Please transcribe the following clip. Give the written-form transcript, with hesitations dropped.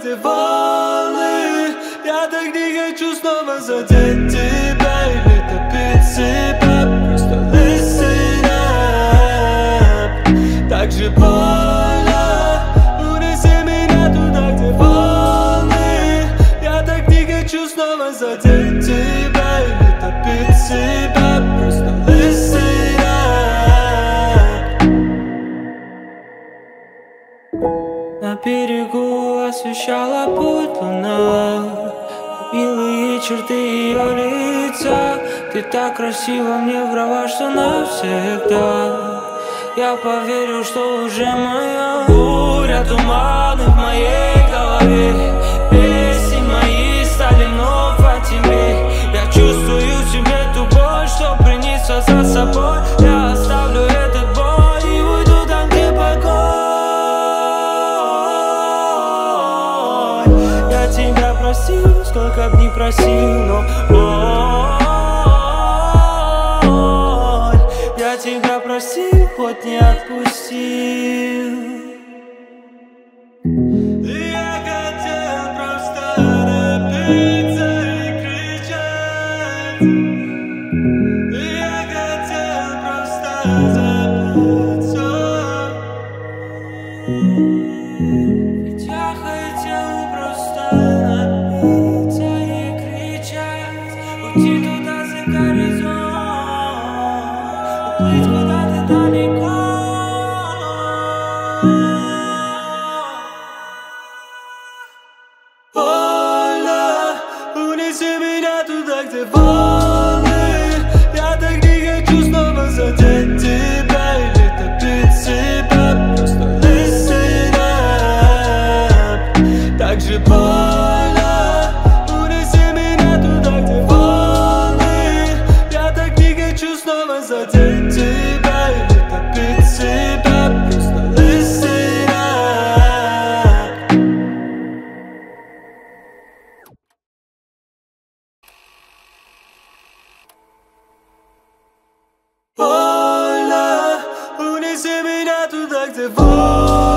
где волны. Я так не хочу снова задеть тебя или топить себя. Просто listen up. Так же больно. Унеси меня туда, где волны. Я так не хочу снова задеть тебя или топить себя. Просто listen up. На берегу освещала путь луна, милые черты ее лица. Ты так красиво мне врала, что навсегда. Я поверил, что уже моя. Буря, туманы в моей голове. Песни мои стали вновь о тебе. Я чувствую в себе ту боль, что принесла за собой. Я оставлю этот бой и уйду там, где покой. Я тебя просил, сколько б не просил, но я тебя просил, хоть не отпустил. Я хотел просто напиться и кричать. Я хотел просто забыться. Ведь я хотел просто напиться и кричать. Уйти туда за горизонт, уплыть куда-то далеко. Больно, унеси меня туда, где волны. Я так не хочу снова задеть тебя или топить себя. Просто listen up. Так же больно, унеси меня туда, где волны. Я так не хочу снова задеть тебя или топить себя. Просто listen up. Больно, унеси меня туда, где волны.